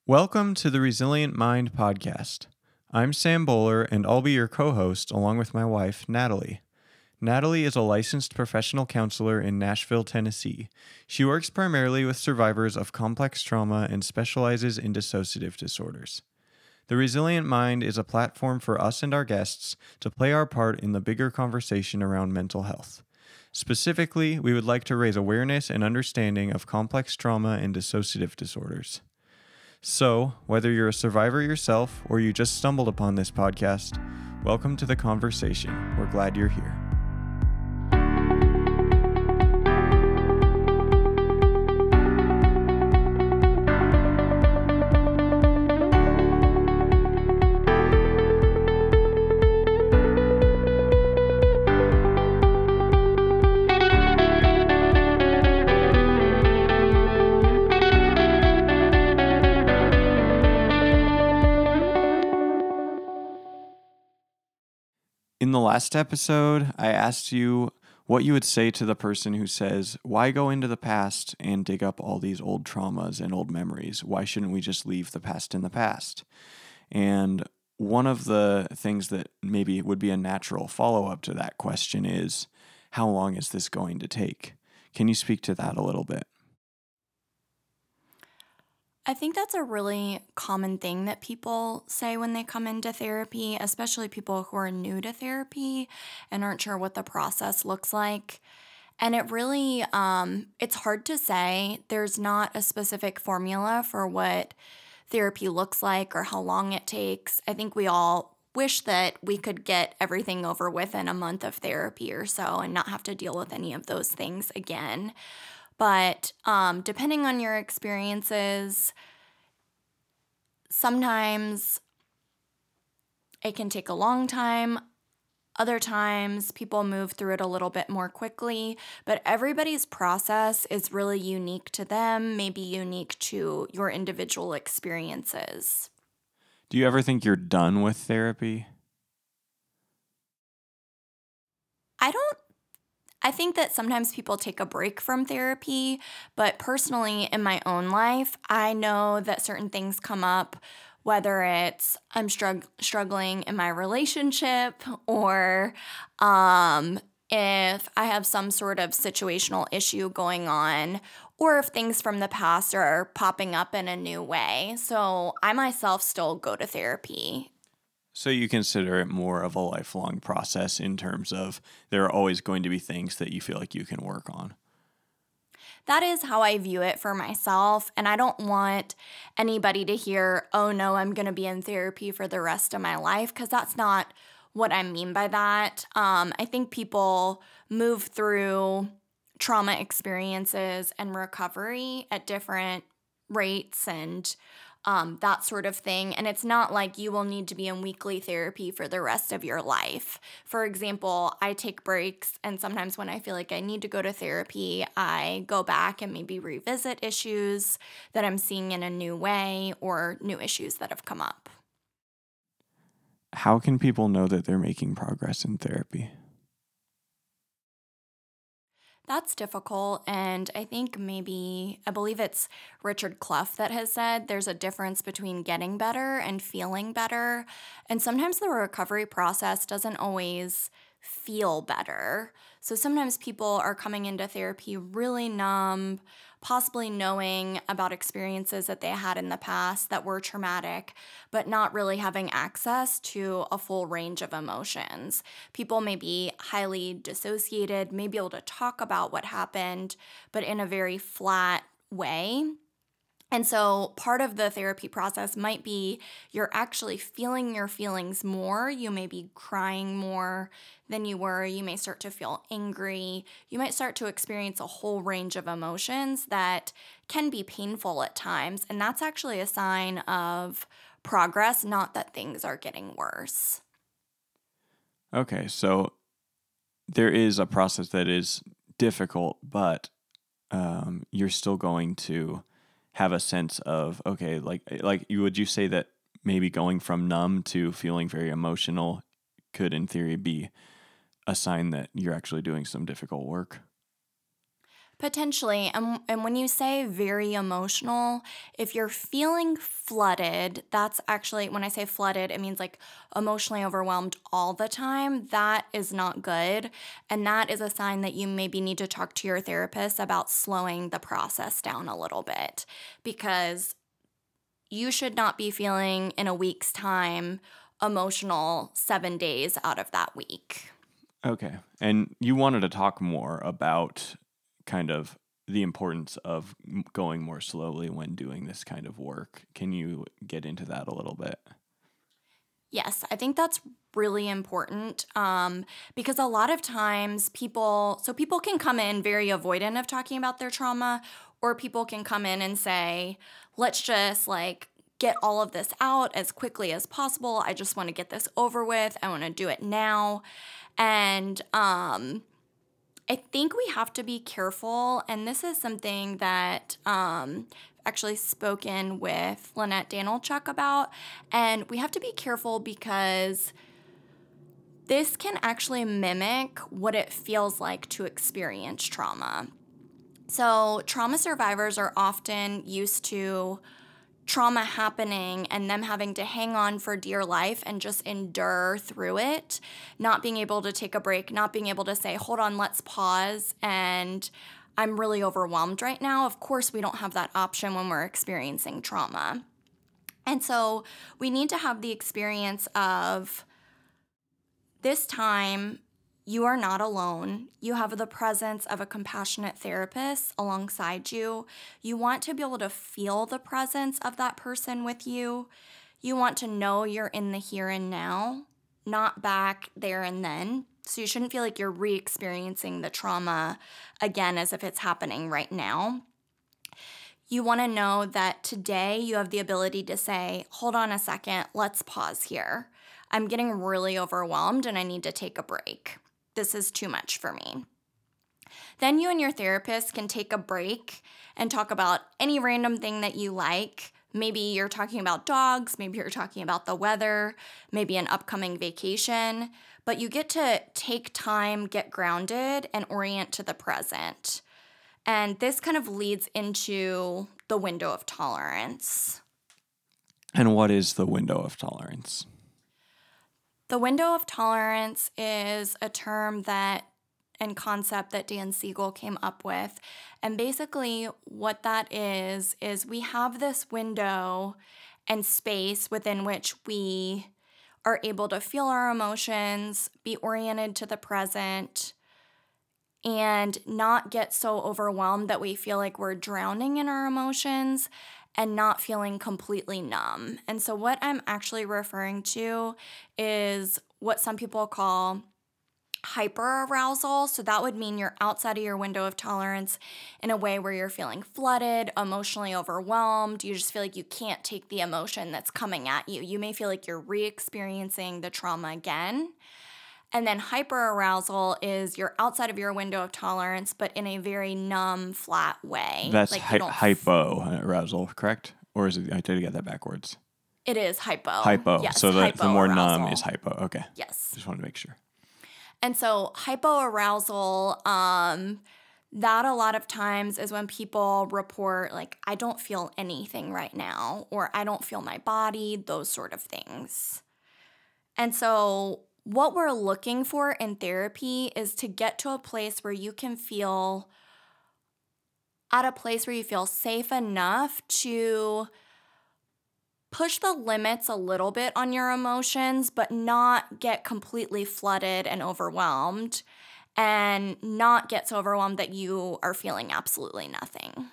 Welcome to the Resilient Mind podcast. I'm Sam Bowler, and I'll be your co-host along with my wife, Natalie. Natalie is a licensed professional counselor in Nashville, Tennessee. She works primarily with survivors of complex trauma and specializes in dissociative disorders. The Resilient Mind is a platform for us and our guests to play our part in the bigger conversation around mental health. Specifically, we would like to raise awareness and understanding of complex trauma and dissociative disorders. So, whether you're a survivor yourself or you just stumbled upon this podcast, welcome to the conversation. We're glad you're here. In the last episode, I asked you what you would say to the person who says, why go into the past and dig up all these old traumas and old memories? Why shouldn't we just leave the past in the past? And one of the things that maybe would be a natural follow-up to that question is, how long is this going to take? Can you speak to that a little bit? I think that's a really common thing that people say when they come into therapy, especially people who are new to therapy and aren't sure what the process looks like. And it really, it's hard to say. There's not a specific formula for what therapy looks like or how long it takes. I think we all wish that we could get everything over with in a month of therapy or so and not have to deal with any of those things again. But depending on your experiences, sometimes it can take a long time. Other times people move through it a little bit more quickly. But everybody's process is really unique to them, maybe unique to your individual experiences. Do you ever think you're done with therapy? I think that sometimes people take a break from therapy, but personally in my own life, I know that certain things come up, whether it's I'm struggling in my relationship or if I have some sort of situational issue going on, or if things from the past are popping up in a new way. So I myself still go to therapy. So you consider it more of a lifelong process in terms of there are always going to be things that you feel like you can work on. That is how I view it for myself, and I don't want anybody to hear, oh no, I'm going to be in therapy for the rest of my life, because that's not what I mean by that. I think people move through trauma experiences and recovery at different rates and that sort of thing. And it's not like you will need to be in weekly therapy for the rest of your life. For example, I take breaks, and sometimes when I feel like I need to go to therapy, I go back and maybe revisit issues that I'm seeing in a new way or new issues that have come up. How can people know that they're making progress in therapy? That's difficult, and I believe it's Richard Clough that has said there's a difference between getting better and feeling better, and sometimes the recovery process doesn't always feel better. So sometimes people are coming into therapy really numb, possibly knowing about experiences that they had in the past that were traumatic, but not really having access to a full range of emotions. People may be highly dissociated, may be able to talk about what happened, but in a very flat way. And so part of the therapy process might be you're actually feeling your feelings more. You may be crying more than you were. You may start to feel angry. You might start to experience a whole range of emotions that can be painful at times. And that's actually a sign of progress, not that things are getting worse. Okay, so there is a process that is difficult, but you're still going to have a sense of, okay, would you say that maybe going from numb to feeling very emotional could in theory be a sign that you're actually doing some difficult work? Potentially. And when you say very emotional, if you're feeling flooded, that's actually, when I say flooded, it means like emotionally overwhelmed all the time. That is not good. And that is a sign that you maybe need to talk to your therapist about slowing the process down a little bit, because you should not be feeling in a week's time emotional 7 days out of that week. Okay. And you wanted to talk more about kind of the importance of going more slowly when doing this kind of work. Can you get into that a little bit? Yes, I think that's really important, because a lot of times people can come in very avoidant of talking about their trauma, or people can come in and say, let's just like get all of this out as quickly as possible. I just want to get this over with. I want to do it now. And I think we have to be careful, and this is something that actually spoken with Lynette Danilchuk about, and we have to be careful because this can actually mimic what it feels like to experience trauma. So trauma survivors are often used to trauma happening and them having to hang on for dear life and just endure through it, not being able to take a break, not being able to say, hold on, let's pause, and I'm really overwhelmed right now. Of course, we don't have that option when we're experiencing trauma. And so we need to have the experience of this time. You are not alone. You have the presence of a compassionate therapist alongside you. You want to be able to feel the presence of that person with you. You want to know you're in the here and now, not back there and then. So you shouldn't feel like you're re-experiencing the trauma again as if it's happening right now. You want to know that today you have the ability to say, hold on a second, let's pause here. I'm getting really overwhelmed and I need to take a break. This is too much for me. Then you and your therapist can take a break and talk about any random thing that you like. Maybe you're talking about dogs, maybe you're talking about the weather, maybe an upcoming vacation, but you get to take time, get grounded, and orient to the present. And this kind of leads into the window of tolerance. And what is the window of tolerance? The window of tolerance is a term and concept that Dan Siegel came up with. And basically what that is we have this window and space within which we are able to feel our emotions, be oriented to the present, and not get so overwhelmed that we feel like we're drowning in our emotions and not feeling completely numb. And so what I'm actually referring to is what some people call hyperarousal. So that would mean you're outside of your window of tolerance in a way where you're feeling flooded, emotionally overwhelmed. You just feel like you can't take the emotion that's coming at you. You may feel like you're re-experiencing the trauma again. And then hyperarousal is you're outside of your window of tolerance, but in a very numb, flat way. That's like hypoarousal, correct? Or is it? I did get that backwards. It is hypo. Hypo. Yes, so the more numb hypoarousal. is hypo. Okay. Yes. Just wanted to make sure. And so hypoarousal, that a lot of times is when people report like, I don't feel anything right now, or I don't feel my body, those sort of things. And so what we're looking for in therapy is to get to a place where you can feel at a place where you feel safe enough to push the limits a little bit on your emotions, but not get completely flooded and overwhelmed, and not get so overwhelmed that you are feeling absolutely nothing.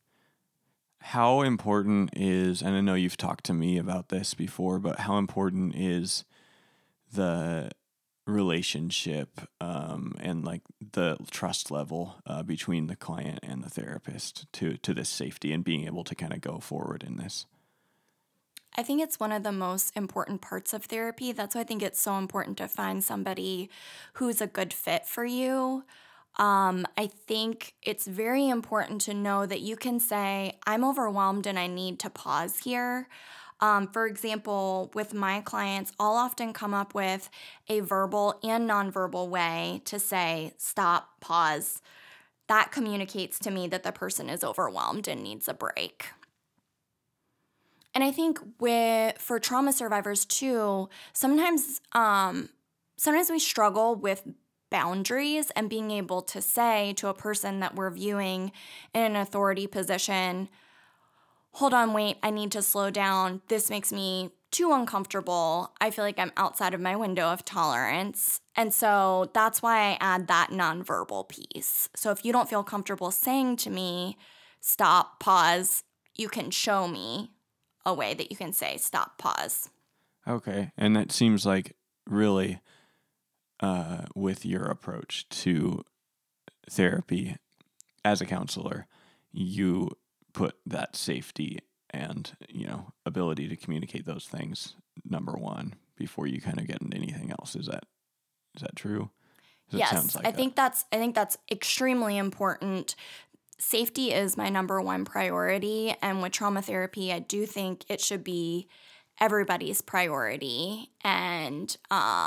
How important is, and I know you've talked to me about this before, but how important is the relationship and like the trust level between the client and the therapist to this safety and being able to kind of go forward in this? I think it's one of the most important parts of therapy. That's why I think it's so important to find somebody who's a good fit for you. I think it's very important to know that you can say, I'm overwhelmed and I need to pause here. For example, with my clients, I'll often come up with a verbal and nonverbal way to say, stop, pause. that communicates to me that the person is overwhelmed and needs a break. And I think for trauma survivors too, sometimes we struggle with boundaries and being able to say to a person that we're viewing in an authority position, hold on, wait, I need to slow down. This makes me too uncomfortable. I feel like I'm outside of my window of tolerance. And so that's why I add that nonverbal piece. So if you don't feel comfortable saying to me, stop, pause, you can show me a way that you can say stop, pause. Okay. And that seems like really with your approach to therapy as a counselor, you put that safety and, ability to communicate those things number one before you kind of get into anything else. Is that true? Yes, I think that's extremely important. Safety is my number one priority, and with trauma therapy, I do think it should be everybody's priority. And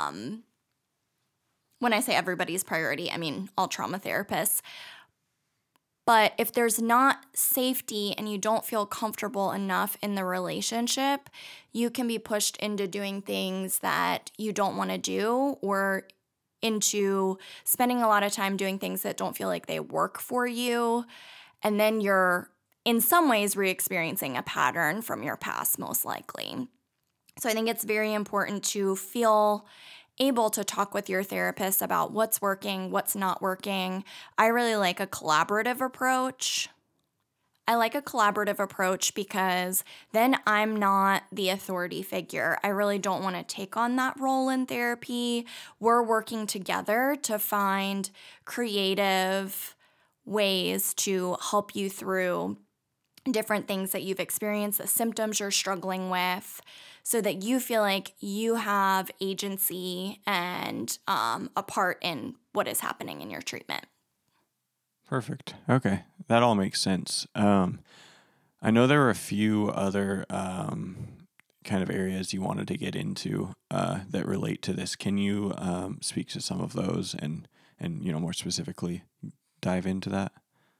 when I say everybody's priority, I mean all trauma therapists. But if there's not safety and you don't feel comfortable enough in the relationship, you can be pushed into doing things that you don't want to do, or into spending a lot of time doing things that don't feel like they work for you. And then you're in some ways re-experiencing a pattern from your past, most likely. So I think it's very important to feel able to talk with your therapist about what's working, what's not working. I really like a collaborative approach. I like a collaborative approach because then I'm not the authority figure. I really don't want to take on that role in therapy. We're working together to find creative ways to help you through different things that you've experienced, the symptoms you're struggling with, so that you feel like you have agency and a part in what is happening in your treatment. Perfect. Okay. That all makes sense. I know there were a few other kind of areas you wanted to get into that relate to this. Can you speak to some of those and more specifically dive into that?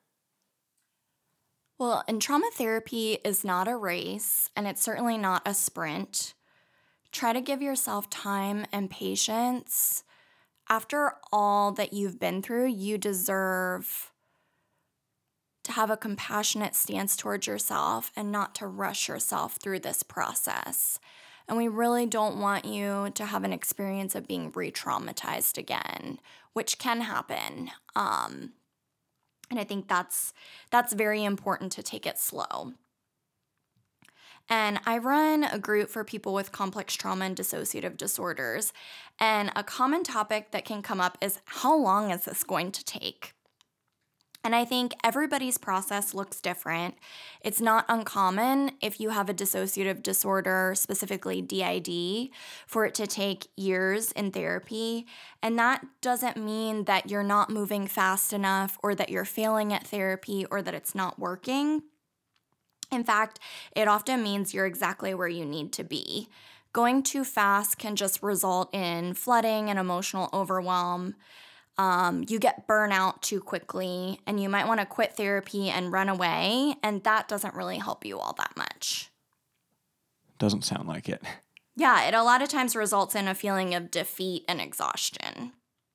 Well, and trauma therapy is not a race, and it's certainly not a sprint. Try to give yourself time and patience. After all that you've been through, you deserve to have a compassionate stance towards yourself and not to rush yourself through this process. And we really don't want you to have an experience of being re-traumatized again, which can happen. And I think that's very important to take it slow. And I run a group for people with complex trauma and dissociative disorders. And a common topic that can come up is, how long is this going to take? And I think everybody's process looks different. It's not uncommon if you have a dissociative disorder, specifically DID, for it to take years in therapy. And that doesn't mean that you're not moving fast enough, or that you're failing at therapy, or that it's not working. In fact, it often means you're exactly where you need to be. Going too fast can just result in flooding and emotional overwhelm. You get burnout too quickly, and you might want to quit therapy and run away, and that doesn't really help you all that much. Doesn't sound like it. Yeah, it a lot of times results in a feeling of defeat and exhaustion.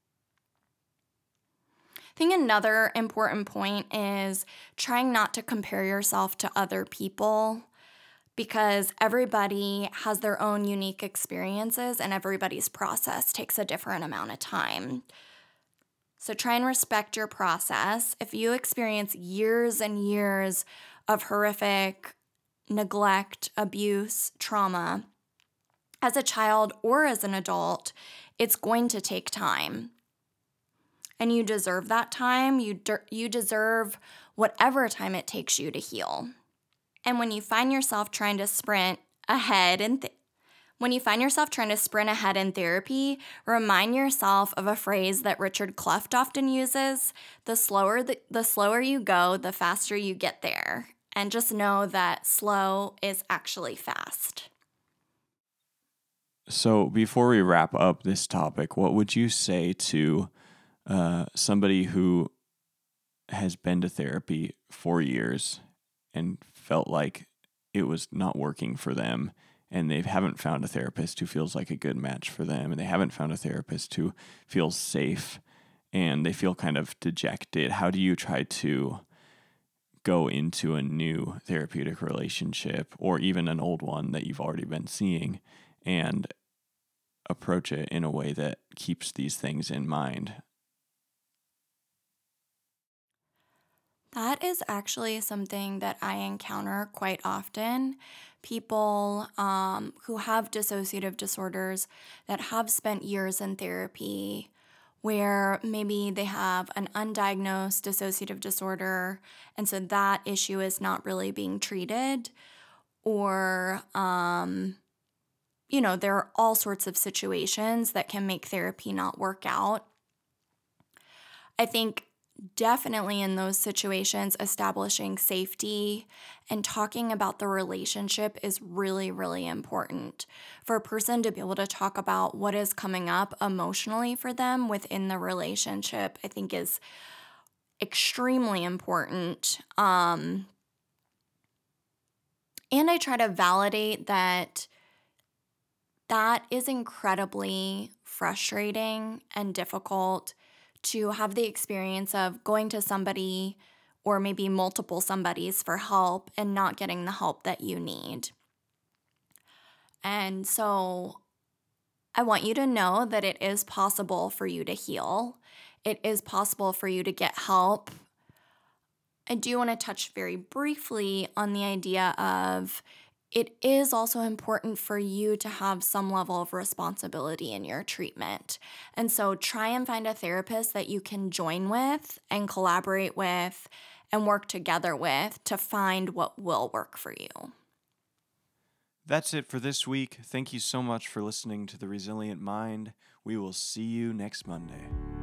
I think another important point is trying not to compare yourself to other people, because everybody has their own unique experiences and everybody's process takes a different amount of time. So try and respect your process. If you experience years and years of horrific neglect, abuse, trauma, as a child or as an adult, it's going to take time. And you deserve that time. You deserve whatever time it takes you to heal. And when you find yourself trying to sprint ahead in therapy, remind yourself of a phrase that Richard Clough often uses: the slower you go, the faster you get there. And just know that slow is actually fast. So before we wrap up this topic, what would you say to somebody who has been to therapy for years and felt like it was not working for them, and they haven't found a therapist who feels like a good match for them, and they haven't found a therapist who feels safe, and they feel kind of dejected. How do you try to go into a new therapeutic relationship, or even an old one that you've already been seeing, and approach it in a way that keeps these things in mind? That is actually something that I encounter quite often. People who have dissociative disorders that have spent years in therapy, where maybe they have an undiagnosed dissociative disorder, and so that issue is not really being treated, or, there are all sorts of situations that can make therapy not work out. I think definitely in those situations, establishing safety and talking about the relationship is really, really important. For a person to be able to talk about what is coming up emotionally for them within the relationship, I think is extremely important. And I try to validate that is incredibly frustrating and difficult to have the experience of going to somebody or maybe multiple somebodies for help and not getting the help that you need. And so I want you to know that it is possible for you to heal. It is possible for you to get help. I do want to touch very briefly on the idea of it is also important for you to have some level of responsibility in your treatment. And so try and find a therapist that you can join with and collaborate with and work together with to find what will work for you. That's it for this week. Thank you so much for listening to The Resilient Mind. We will see you next Monday.